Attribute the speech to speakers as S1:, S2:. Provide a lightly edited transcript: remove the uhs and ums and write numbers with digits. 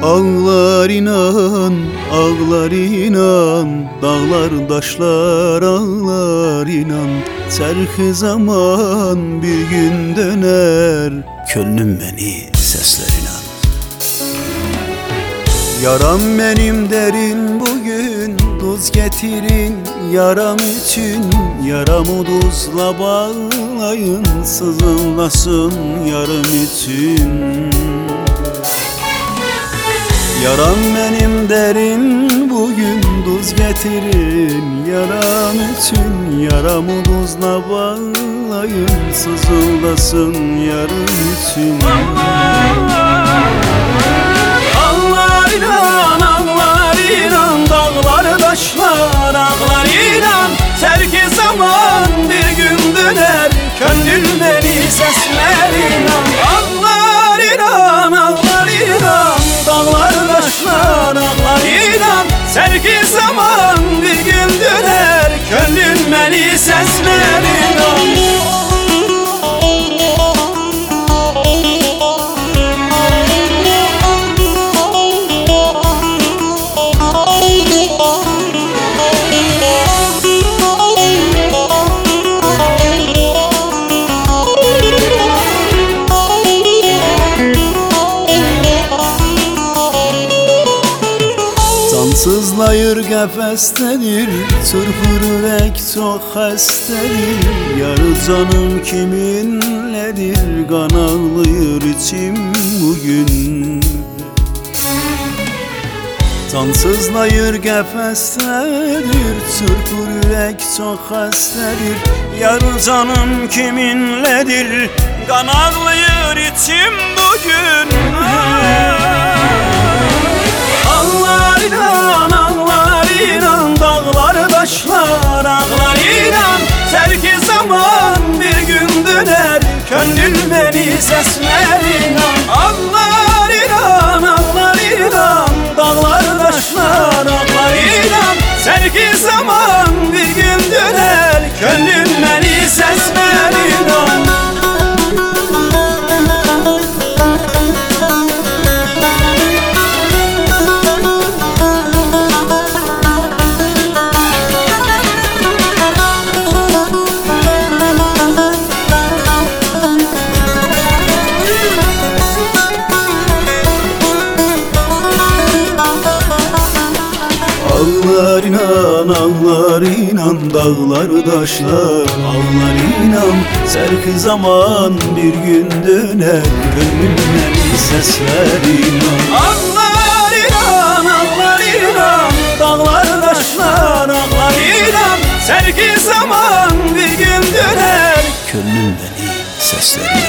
S1: Ağlar inan, ağlar inan, dağlar taşlar ağlar inan. Çərxi zaman bir gün döner, könlüm beni sesler inan. Yaram benim derin bugün, duz getirin yaram için. Yaramı duzla bağlayın, sızılasın yarım için. Yaram benim derin bugün, duz getirin yaram için. Yaramı duzla bağlayın, sızılasın yarım için. Ağlar inan, ağlar inan, dağlar taşlar ağlar inan. Terki zaman bir gün döner, gönlüm beni sesler inan. Ağlar inan, ağlar inan, dağlar taşlar ağlar inan. Terki zaman bir gün döner, gönlüm beni sesler inan. Sızlayır qəfəsdədir, çırpır ürək çox xəstədir. Yarı canım kiminlədir, qan ağlayır içim bugün. Cansızlayır qəfəsdədir, çırpır ürək çox xəstədir. Yarı canım kiminlədir, qan ağlayır içim bugün. Ağlar inan, ağlar inan, dağlar taşlar ağlar inan. Terki zaman bir gün döner, gönlüm beni sesler inan. Ağlar inan, ağlar inan, dağlar taşlar ağlar inan. Terki zaman bir gün döner, gönlüm beni sesler inan. Ağlar inan, ağlar inan, dağlar taşlar ağlar inan. Çərxi zaman bir gün döner, gönlüm beni sesler inan. Ağlar inan, ağlar inan, dağlar taşlar ağlar inan. Çərxi zaman bir gün döner, gönlüm beni sesler inan.